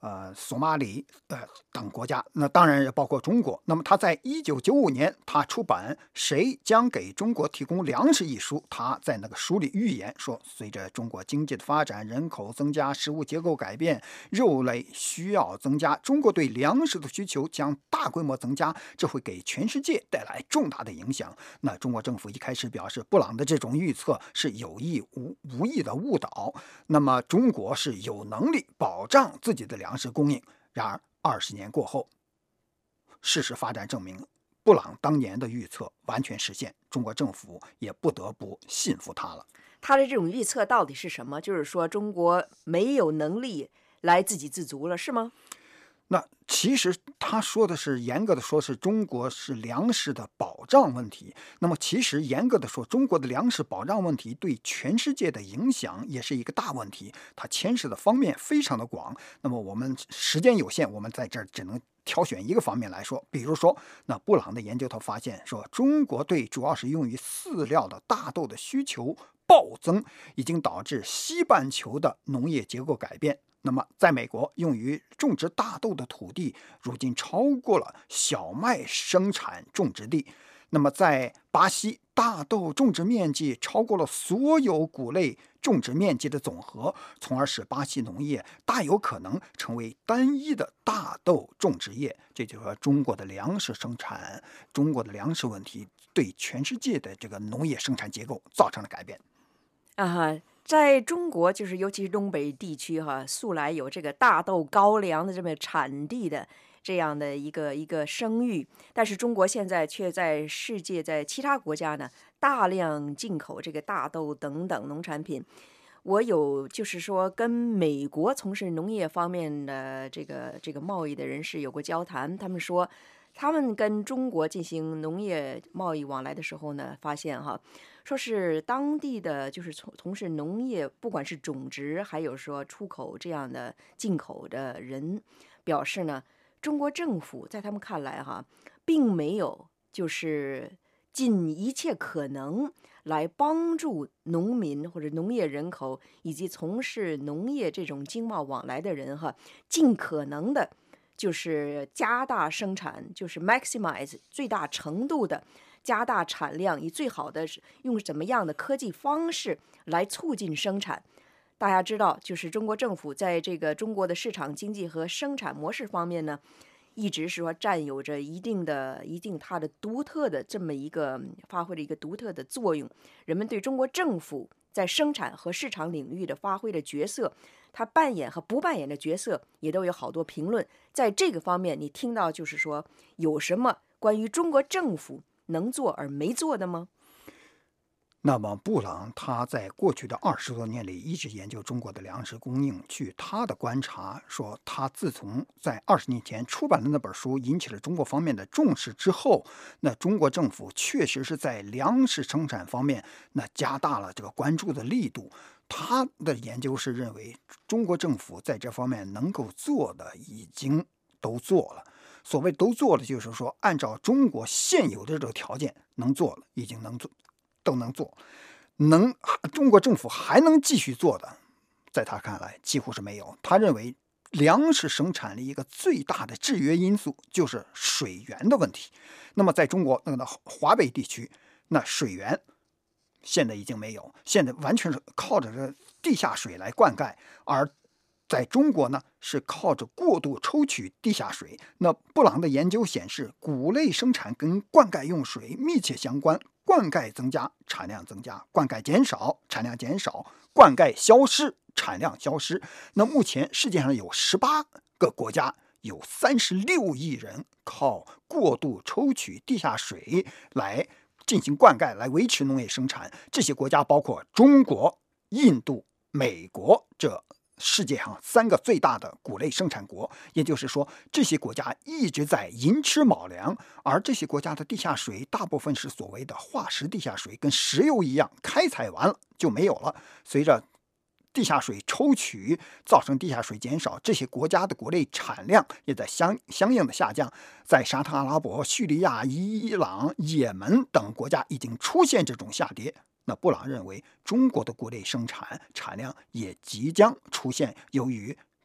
呃索马里呃等国家，那当然也包括中国。那么他在一九九五年他出版《谁将给中国提供粮食》一书，他在那个书里预言说，随着中国经济的发展，人口增加，食物结构改变，肉类需要增加，中国对粮食的需求将大规模增加，这会给全世界带来重大的影响。那中国政府一开始表示，布朗的这种预测是有意无无意的误导，那么中国是有能力保障自己的粮食供应。然而二十年过后，事实发展证明，布朗当年的预测完全实现，中国政府也不得不信服他了。 他的这种预测到底是什么？就是说中国没有能力来自给自足了，是吗？ 那其实他说的是，严格的说是中国是粮食的保障问题。那么其实严格的说，中国的粮食保障问题对全世界的影响也是一个大问题，它牵涉的方面非常的广。那么我们时间有限，我们在这儿只能挑选一个方面来说。比如说，那布朗的研究他发现说，中国对主要是用于饲料的大豆的需求暴增，已经导致西半球的农业结构改变。那么在美国，用于种植大豆的土地如今超过了小麦生产种植地。那么在巴西，大豆种植面积超过了所有谷类种植面积的总和，从而使巴西农业大有可能成为单一的大豆种植业。这就是说，中国的粮食生产，中国的粮食问题对全世界的这个农业生产结构造成了改变。 啊，在中国，就是尤其是东北地区哈，素来有这个大豆高粱的这么产地的这样的一个一个声誉，但是中国现在却在世界在其他国家呢大量进口这个大豆等等农产品。我有就是说跟美国从事农业方面的这个这个贸易的人士有过交谈，他们说他们跟中国进行农业贸易往来的时候呢，发现哈，说是当地的就是从从事农业，不管是种植还有说出口这样的进口的人，表示呢，中国政府在他们看来哈，并没有就是尽一切可能来帮助农民或者农业人口以及从事农业这种经贸往来的人哈，尽可能的就是加大生产，就是 maximize 最大程度的加大产量，以最好的用怎么样的科技方式来促进生产。大家知道，就是中国政府在这个中国的市场经济和生产模式方面呢，一直是说占有着一定的、一定它的独特的这么一个发挥了一个独特的作用。人们对中国政府在生产和市场领域的发挥的角色，他扮演和不扮演的角色，也都有好多评论。在这个方面，你听到就是说有什么关于中国政府能做而没做的吗？ 那么布朗他在过去的二十多年里一直研究中国的粮食供应。据他的观察说，他自从在二十年前出版的那本书引起了中国方面的重视之后，那中国政府确实是在粮食生产方面那加大了这个关注的力度。他的研究是认为，中国政府在这方面能够做的已经都做了。所谓都做了，就是说按照中国现有的这个条件能做了，已经能做。都能做，能中国政府还能继续做的，在他看来几乎是没有。他认为粮食生产的一个最大的制约因素就是水源的问题。那么在中国那个华北地区，那水源现在已经没有，现在完全是靠着这地下水来灌溉，而在中国呢，是靠着过度抽取地下水。那布朗的研究显示，谷类生产跟灌溉用水密切相关。灌溉增加，产量增加；灌溉减少，产量减少；灌溉消失，产量消失。那目前世界上有十八个国家，有三十六亿人靠过度抽取地下水来进行灌溉，来维持农业生产。这些国家包括中国、印度、美国这世界上三个最大的谷类生产国。也就是说，这些国家一直在寅吃卯粮，而这些国家的地下水大部分是所谓的化石地下水，跟石油一样，开采完了就没有了。随着地下水抽取造成地下水减少，这些国家的谷类产量也在相相应的下降。在沙特阿拉伯、叙利亚、伊朗、也门等国家已经出现这种下跌。那布朗认为，中国的谷类生产产量也即将出现由于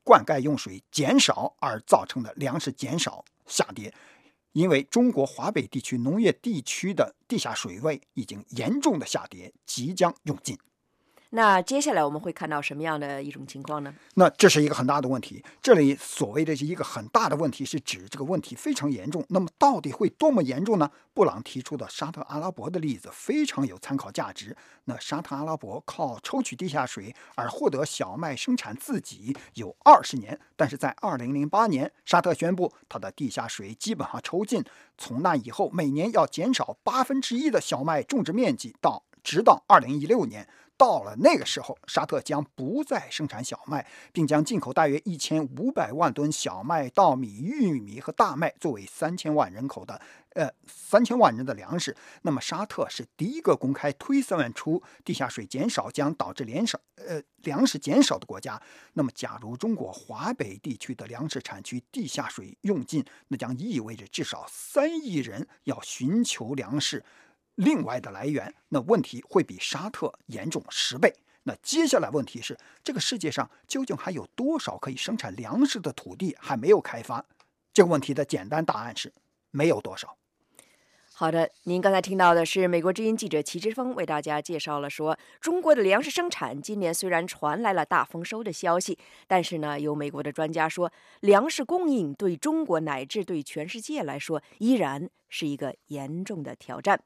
灌溉用水减少而造成的粮食减少下跌。因为中国华北地区农业地区的地下水位已经严重的下跌，即将用尽。 那接下来我们会看到什么样的一种情况呢？ 那这是一个很大的问题。这里所谓的一个很大的问题是指这个问题非常严重。那么到底会多么严重呢？布朗提出的沙特阿拉伯的例子非常有参考价值。那沙特阿拉伯靠抽取地下水而获得小麦生产自给有二十年，但是在二零零八年，沙特宣布它的地下水基本上抽尽，从那以后每年要减少八分之一的小麦种植面积，到直到二零一六年。到了那个时候，沙特将不再生产小麦，并将进口大约一千五百万吨小麦、稻米、玉米和大麦作为三千万人口的呃三千万人的粮食。那么沙特是第一个公开推算出地下水减少将导致粮少呃粮食减少的国家。那么假如中国华北地区的粮食产区地下水用尽，那将意味着至少三亿人要寻求粮食另外的来源，那问题会比沙特严重十倍。那接下来问题是，这个世界上究竟还有多少可以生产粮食的土地还没有开发？这个问题的简单答案是没有多少。 好的，您刚才听到的是美国之音记者齐之峰为大家介绍了说，中国的粮食生产今年虽然传来了大丰收的消息，但是呢，有美国的专家说，粮食供应对中国乃至对全世界来说，依然是一个严重的挑战。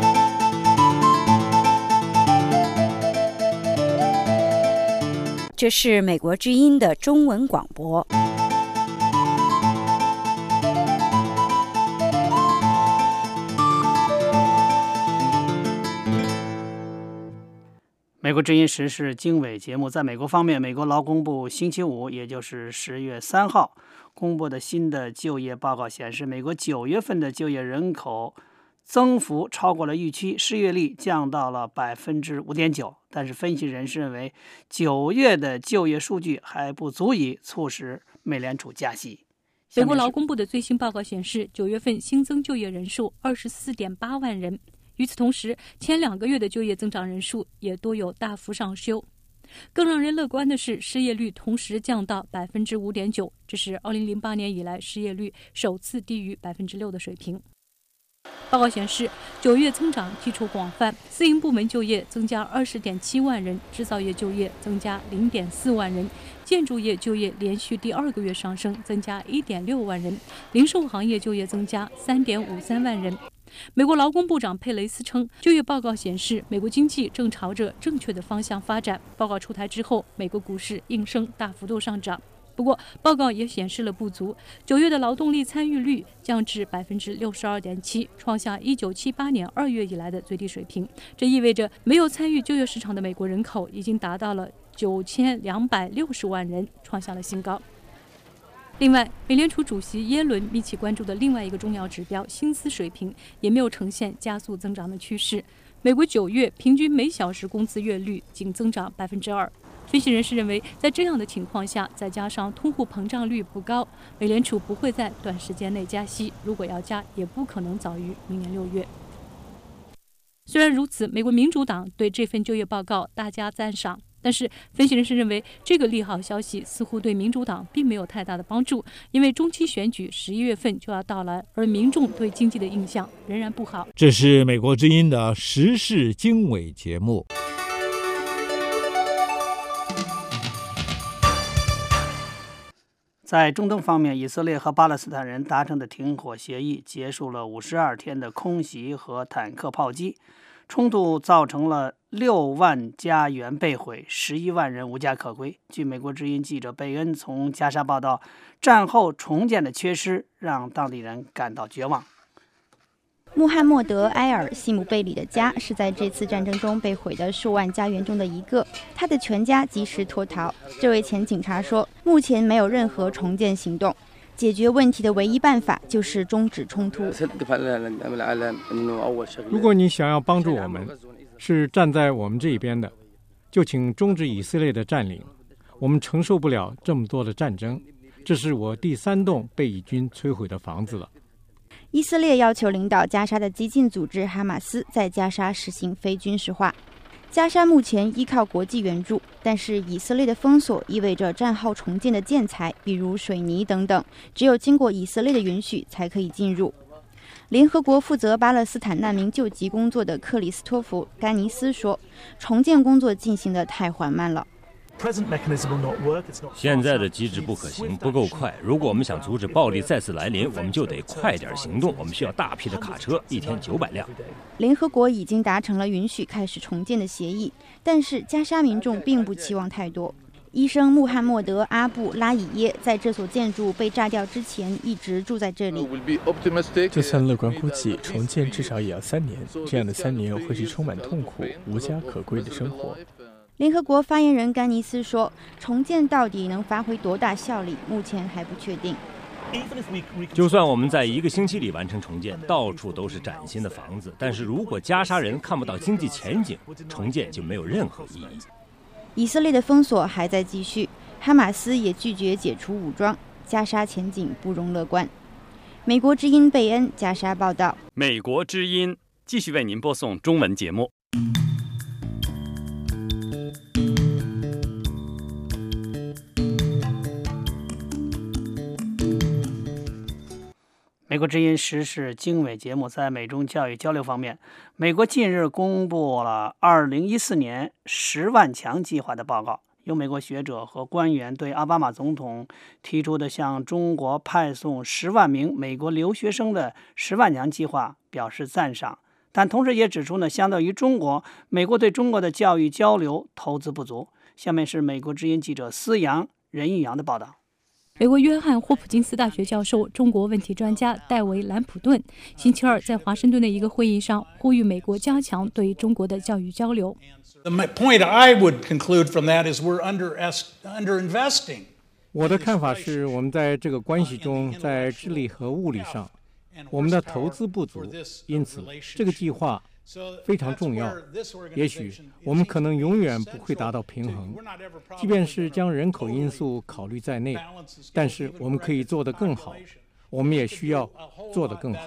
这是美国之音的中文广播。 美国之音时事经纬节目，在美国方面，美国劳工部星期五，也就是十月三号公布的新的就业报告显示，美国九月份的就业人口增幅超过了预期，失业率降到了百分之五点九。但是分析人士认为，九月的就业数据还不足以促使美联储加息。 美国劳工部的最新报告显示，九月份新增就业人数二十四点八万人。与此同时，前两个月的就业增长人数也都有大幅上修。更让人乐观的是，失业率同时降到百分之五点九，这是二零零八年以来失业率首次低于百分之六的水平。报告显示，九月增长基础广泛，私营部门就业增加二十点七万人，制造业就业增加零点四万人，建筑业就业连续第二个月上升，增加一点六万人，零售行业就业增加三点五三万人。美国劳工部长佩雷斯称，就业报告显示，美国经济正朝着正确的方向发展。报告出台之后，美国股市应声大幅度上涨。不过，报告也显示了不足。九月的劳动力参与率降至百分之六十二点七，创下一九七八年二月以来的最低水平。这意味着没有参与就业市场的美国人口已经达到了九千两百六十万人，创下了新高。另外，美联储主席耶伦密切关注的另外一个重要指标薪资水平也没有呈现加速增长的趋势。美国九月平均每小时工资月率仅增长百分之二。分析人士认为，在这样的情况下，再加上通货膨胀率不高，美联储不会在短时间内加息，如果要加，也不可能早于明年六月。虽然如此，美国民主党对这份就业报告大加赞赏，但是分析人士认为，这个利好消息似乎对民主党并没有太大的帮助，因为中期选举十一月份就要到来，而民众对经济的印象仍然不好。 这是美国之音的时事经纬节目。 在中东方面，以色列和巴勒斯坦人达成的停火协议结束了五十二天的空袭和坦克炮击，冲突造成了六万家园被毁，十一万人无家可归。据美国之音记者贝恩从加沙报道，战后重建的缺失让当地人感到绝望。 穆罕默德·埃尔·西姆贝里的家是在这次战争中被毁的数万家园中的一个，他的全家及时脱逃。这位前警察说，目前没有任何重建行动，解决问题的唯一办法就是终止冲突。 如果你想要帮助我们，是站在我们这一边的，就请终止以色列的占领。我们承受不了这么多的战争，这是我第三栋被以军摧毁的房子了。 以色列要求领导加沙的激进组织哈马斯在加沙实行非军事化。 加沙目前依靠国际援助，但是以色列的封锁意味着战后重建的建材，比如水泥等等，只有经过以色列的允许才可以进入。联合国负责巴勒斯坦难民救济工作的克里斯托弗·甘尼斯说，重建工作进行得太缓慢了。 现在的机制不可行，不够快。如果我们想阻止暴力再次来临，我们就得快点行动。我们需要大批的卡车，一天九百辆。 联合国已经达成了允许开始重建的协议，但是加沙民众并不期望太多。医生穆罕默德·阿布拉以耶在这所建筑被炸掉之前一直住在这里。 就算乐观估计，重建至少也要三年，这样的三年会是充满痛苦、无家可归的生活。 联合国发言人甘尼斯说，重建到底能发挥多大效力，目前还不确定。 就算我们在一个星期里完成重建，到处都是崭新的房子，但是如果加沙人看不到经济前景，重建就没有任何意义。 以色列的封锁还在继续，哈马斯也拒绝解除武装，加沙前景不容乐观。美国之音贝恩加沙报道。 美国之音继续为您播送中文节目。 美国之音时事经纬节目在美中教育交流方面，美国近日公布了二零一四年十万强计划的报告，由美国学者和官员对奥巴马总统提出的向中国派送十万名美国留学生的十万强计划表示赞赏，但同时也指出呢，相对于中国，美国对中国的教育交流投资不足。下面是美国之音记者思阳、任玉阳的报道。 美国约翰霍普金斯大学教授、中国问题专家戴维·兰普顿星期二在华盛顿的一个会议上呼吁美国加强对中国的教育交流。 我的看法是，我们在这个关系中，在智力和物理上，我们的投资不足，因此这个计划非常重要。也许我们可能永远不会达到平衡，即便是将人口因素考虑在内，但是我们可以做得更好，我们也需要做得更好。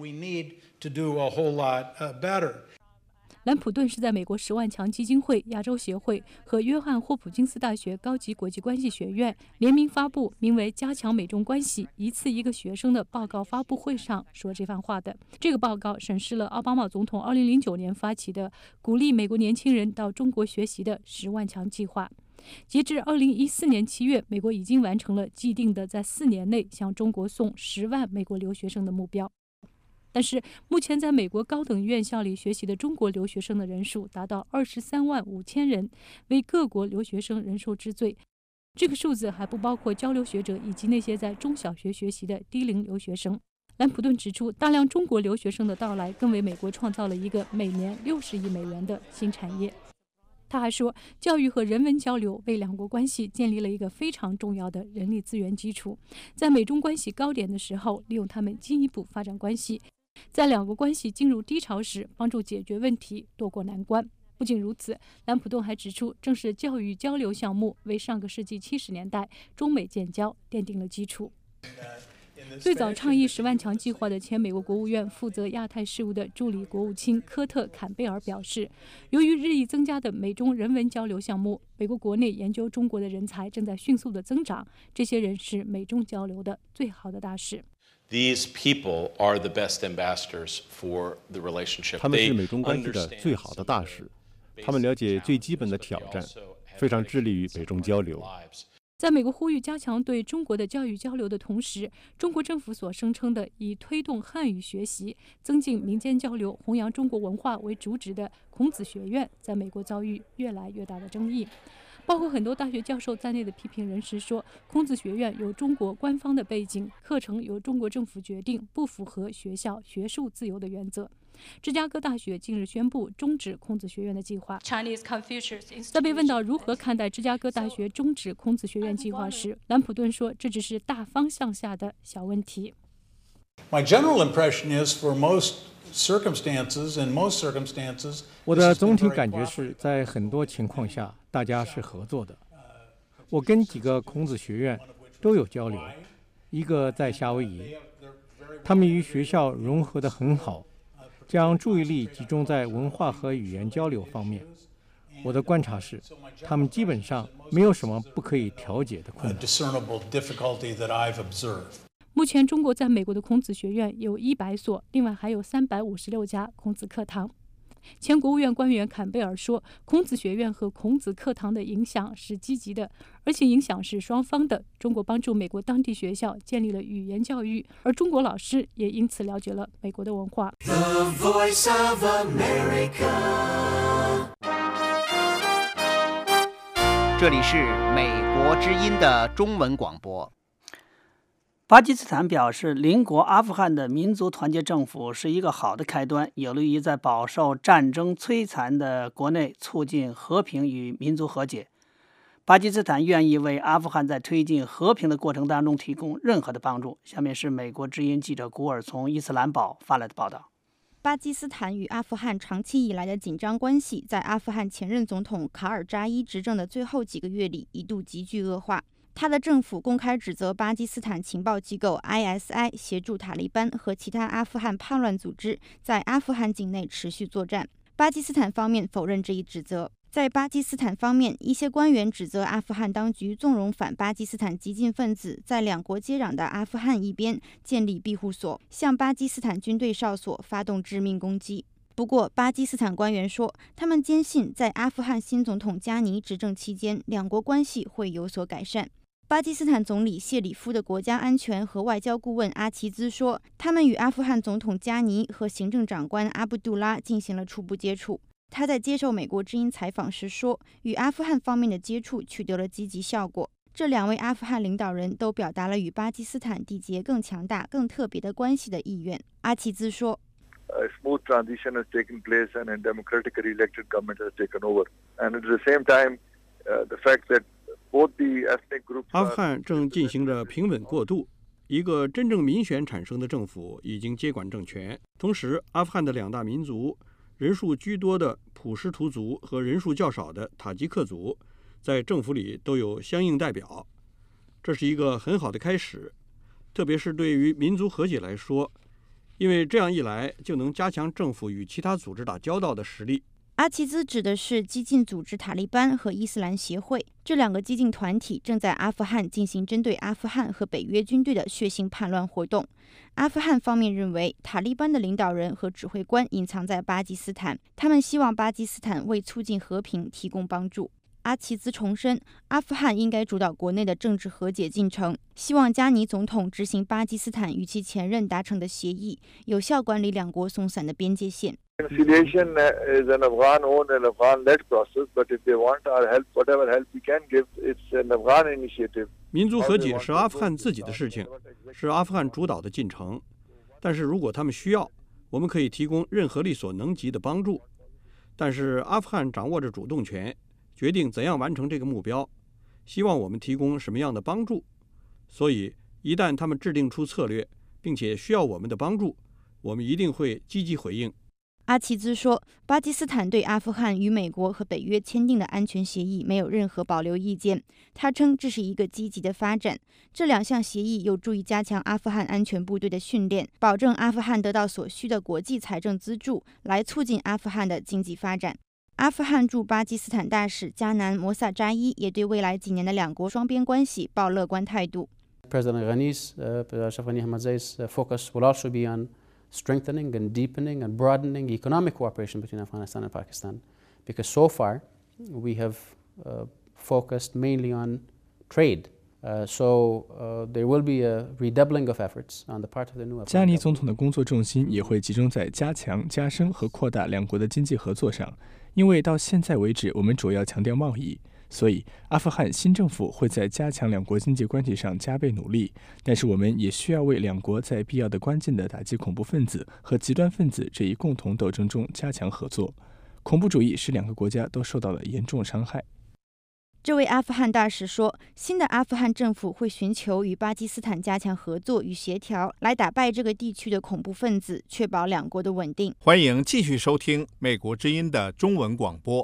兰普顿是在美国十万强基金会、亚洲协会和约翰霍普金斯大学高级国际关系学院联名发布名为《加强美中关系一次一个学生》的报告发布会上说这番话的。这个报告审视了奥巴马总统二零零九年发起的鼓励美国年轻人到中国学习的十万强计划。截至二零一四年七月，美国已经完成了既定的在四年内向中国送十万美国留学生的目标。但是，目前在美国高等院校里学习的中国留学生的人数达到二十三万五千人，为各国留学生人数之最。这个数字还不包括交流学者以及那些在中小学学习的低龄留学生。兰普顿指出，大量中国留学生的到来更为美国创造了一个每年六十亿美元的新产业。他还说，教育和人文交流为两国关系建立了一个非常重要的人力资源基础，在美中关系高点的时候，利用它们进一步发展关系。在两国关系进入低潮时，帮助解决问题，渡过难关。不仅如此，兰普顿还指出，正是教育交流项目为上个世纪七十年代中美建交奠定了基础。最早倡议十万强计划的前美国国务院负责亚太事务的助理国务卿科特·坎贝尔表示，由于日益增加的美中人文交流项目，美国国内研究中国的人才正在迅速的增长，这些人是美中交流的最好的大使。 These people are the best ambassadors for the relationship. 他们是美中关系的最好的大使，他们了解最基本的挑战，非常致力于美中交流。 在美国呼吁加强对中国的教育交流的同时，中国政府所声称的以推动汉语学习、增进民间交流、弘扬中国文化为主旨的孔子学院，在美国遭遇越来越大的争议。包括很多大学教授在内的批评人士说，孔子学院有中国官方的背景，课程由中国政府决定，不符合学校学术自由的原则。芝加哥大学近日宣布终止孔子学院的计划。在被问到如何看待芝加哥大学终止孔子学院计划时，兰普顿说，这只是大方向下的小问题。 My general impression is for most circumstances, in most circumstances, 我的总体感觉是在很多情况下，大家是合作的。我跟几个孔子学院都有交流，一个在夏威夷，他们与学校融合得很好，将注意力集中在文化和语言交流方面。 我的观察是，他们基本上没有什么不可以调解的困难。 目前，中国在美国的孔子学院有一百所，另外还有三百五十六家孔子课堂。前国务院官员坎贝尔说，孔子学院和孔子课堂的影响是积极的，而且影响是双方的。中国帮助美国当地学校建立了语言教育，而中国老师也因此了解了美国的文化。 The Voice of America。 这里是美国之音的中文广播。 巴基斯坦表示，邻国阿富汗的民族团结政府是一个好的开端，有利于在饱受战争摧残的国内促进和平与民族和解。巴基斯坦愿意为阿富汗在推进和平的过程当中提供任何的帮助。下面是美国之音记者古尔从伊斯兰堡发来的报道。 巴基斯坦与阿富汗长期以来的紧张关系，在阿富汗前任总统卡尔扎伊执政的最后几个月里一度急剧恶化。他的政府公开指责巴基斯坦情报机构 I S I 协助塔利班和其他阿富汗叛乱组织在阿富汗境内持续作战。巴基斯坦方面否认这一指责。在巴基斯坦方面，一些官员指责阿富汗当局纵容反巴基斯坦激进分子在两国接壤的阿富汗一边建立庇护所，向巴基斯坦军队哨所发动致命攻击。不过，巴基斯坦官员说，他们坚信在阿富汗新总统加尼执政期间，两国关系会有所改善。巴基斯坦总理谢里夫的国家安全和外交顾问阿齐兹说，他们与阿富汗总统加尼和行政长官阿卜杜拉进行了初步接触。他在接受美国之音采访时说，与阿富汗方面的接触取得了积极效果。这两位阿富汗领导人都表达了与巴基斯坦缔结更强大、更特别的关系的意愿。阿齐兹说 A smooth transition has taken place and a democratically elected government has taken over. And at the same time, uh, the fact that both the ethnic groups 阿富汗正进行着平稳过渡，一个真正民选产生的政府已经接管政权。同时，阿富汗的两大民族，人数居多的普什图族和人数较少的塔吉克族，在政府里都有相应代表，这是一个很好的开始，特别是对于民族和解来说，因为这样一来就能加强政府与其他组织打交道的实力。 阿齐兹指的是激进组织塔利班和伊斯兰协会，这两个激进团体正在阿富汗进行针对阿富汗和北约军队的血腥叛乱活动。阿富汗方面认为，塔利班的领导人和指挥官隐藏在巴基斯坦，他们希望巴基斯坦为促进和平提供帮助。阿齐兹重申，阿富汗应该主导国内的政治和解进程，希望加尼总统执行巴基斯坦与其前任达成的协议，有效管理两国松散的边界线。 Reconciliation is an Afghan-owned and Afghan-led process, but if they want our help, whatever help we can give, it's an Afghan initiative. 民族和解是阿富汗自己的事情，是阿富汗主导的进程。但是如果他们需要，我们可以提供任何力所能及的帮助。但是阿富汗掌握着主动权，决定怎样完成这个目标，希望我们提供什么样的帮助。所以，一旦他们制定出策略，并且需要我们的帮助，我们一定会积极回应。 阿齐兹说，巴基斯坦对阿富汗与美国和北约签订的安全协议没有任何保留意见。他称这是一个积极的发展。这两项协议有助于加强阿富汗安全部队的训练，保证阿富汗得到所需的国际财政资助，来促进阿富汗的经济发展。阿富汗驻巴基斯坦大使加南摩萨扎伊也对未来几年的两国双边关系抱乐观态度。 President Ghani's, uh, Ashraf Ghani Ahmadzai's uh, focus will also be on strengthening and deepening and broadening economic cooperation between Afghanistan and Pakistan, because so far we have uh, focused mainly on trade. Uh, so uh, there will be a redoubling of efforts on the part of the new. 加尼总统的工作重心也会集中在加强、加深和扩大两国的经济合作上，因为到现在为止，我们主要强调贸易。所以，阿富汗新政府会在加强两国经济关系上加倍努力，但是我们也需要为两国在必要的关键的打击恐怖分子和极端分子这一共同斗争中加强合作。恐怖主义使两个国家都受到了严重伤害。 这位阿富汗大使说，新的阿富汗政府会寻求与巴基斯坦加强合作与协调，来打败这个地区的恐怖分子，确保两国的稳定。 欢迎继续收听美国之音的中文广播。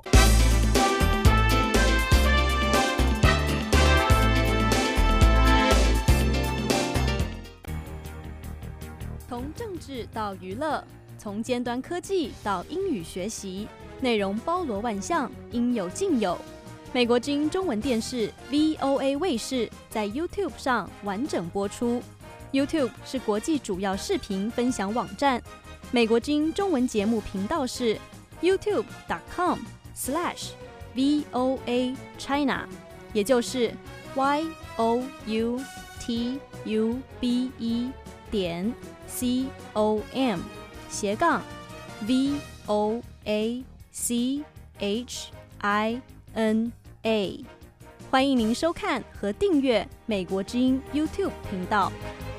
从政治到娱乐，从尖端科技到英语学习， 内容包罗万象，应有尽有。美国之音中文电视 V O A 卫视在 YouTube 上完整播出。YouTube 是国际主要视频分享网站。美国之音中文节目频道是 youtube dot com slash V O A China， 也就是 Y O U T U B E 点 C O M 斜杠 V O A C H I N A。 欢迎您收看和订阅美国之音 YouTube 频道。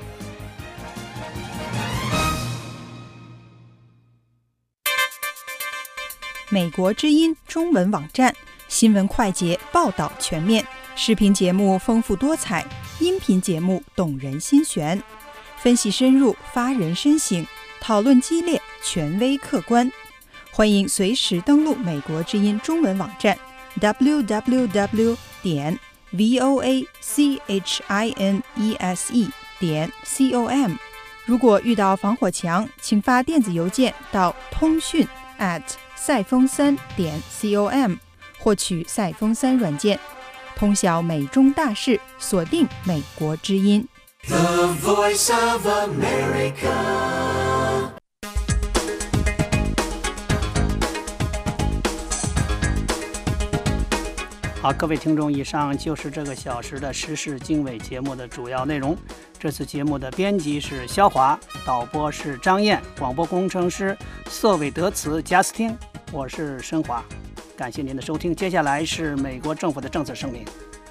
美国之音中文网站新闻快捷，报道全面，视频节目丰富多彩，音频节目动人心弦，分析深入，发人深省，讨论激烈，权威客观。欢迎随时登录美国之音中文网站 double-u double-u double-u 点 V O A C H I N E S E 点 C O M。 如果遇到防火墙，请发电子邮件到通讯 at 赛风三点 com 获取赛风三软件，通晓美中大事，锁定美国之音。 The Voice of America。 好，各位听众，以上就是这个小时的时事经纬节目的主要内容。这次节目的编辑是肖华，导播是张燕，广播工程师瑟韦德茨贾斯汀，我是申华。感谢您的收听，接下来是美国政府的政策声明。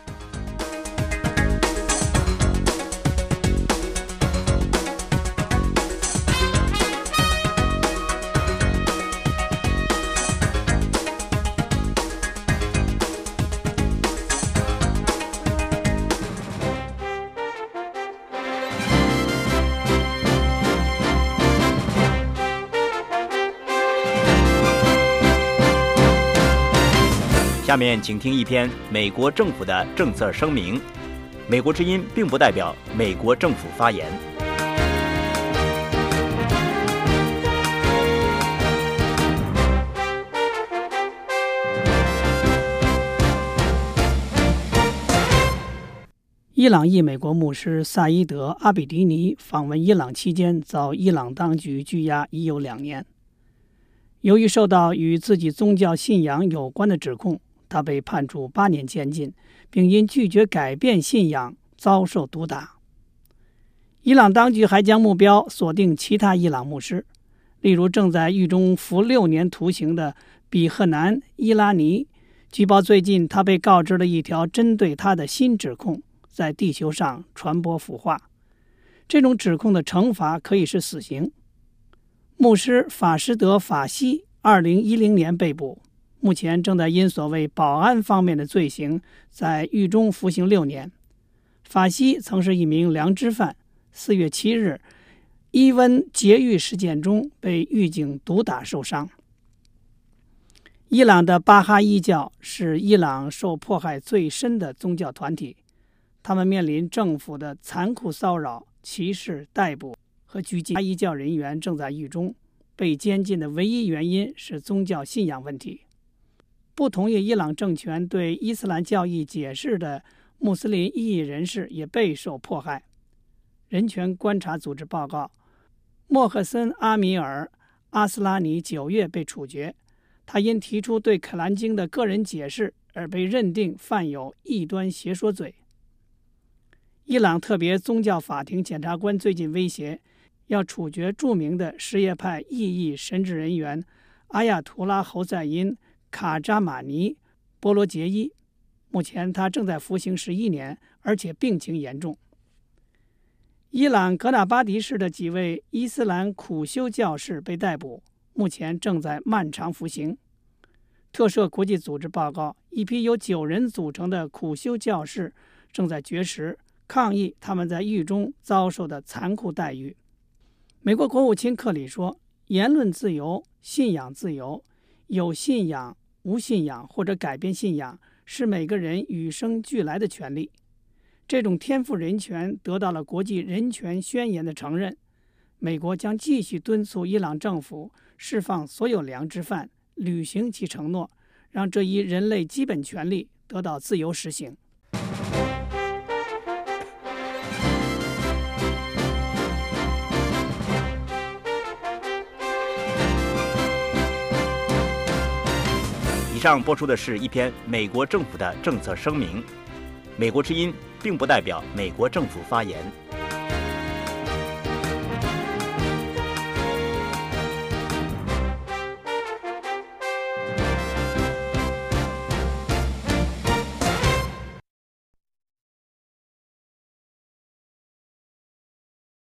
下面请听一篇美国政府的政策声明。美国之音并不代表美国政府发言。 伊朗裔美国牧师萨伊德·阿比迪尼访问伊朗期间遭伊朗当局拘押已有两年。由于受到与自己宗教信仰有关的指控，他被判处八年监禁，并因拒绝改变信仰遭受毒打。伊朗当局还将目标锁定其他伊朗牧师，例如正在狱中服六年徒刑的比赫南·伊拉尼。据报最近他被告知了一条针对他的新指控，在地球上传播腐化。这种指控的惩罚可以是死刑。牧师法师德·法西二零一零年被捕，目前正在因所谓保安方面的罪行在狱中服刑六年。法西曾是一名良知犯，四月七日伊温劫狱事件中被狱警毒打受伤。伊朗的巴哈伊教是伊朗受迫害最深的宗教团体，他们面临政府的残酷骚扰、歧视、逮捕和拘禁。巴哈伊教人员正在狱中，被监禁的唯一原因是宗教信仰问题。不同意伊朗政权对伊斯兰教义解释的穆斯林异议人士也备受迫害。人权观察组织报告，莫赫森·阿米尔·阿斯拉尼九月被处决，他因提出对《可兰经》的个人解释而被认定犯有异端邪说罪。伊朗特别宗教法庭检察官最近威胁要处决著名的什叶派异议神职人员阿亚图拉侯赛因·卡扎马尼·波罗杰伊，目前他正在服刑十一年，而且病情严重。伊朗格纳巴迪市的几位伊斯兰苦修教士被逮捕，目前正在漫长服刑。特赦国际组织报告，一批由九人组成的苦修教士正在绝食，抗议他们在狱中遭受的残酷待遇。美国国务卿克里说，言论自由、信仰自由，有信仰、无信仰或者改变信仰，是每个人与生俱来的权利。这种天赋人权得到了国际人权宣言的承认。美国将继续敦促伊朗政府释放所有良知犯， 履行其承诺，让这一人类基本权利得到自由实行。 以上播出的是一篇美国政府的政策声明。美国之音并不代表美国政府发言。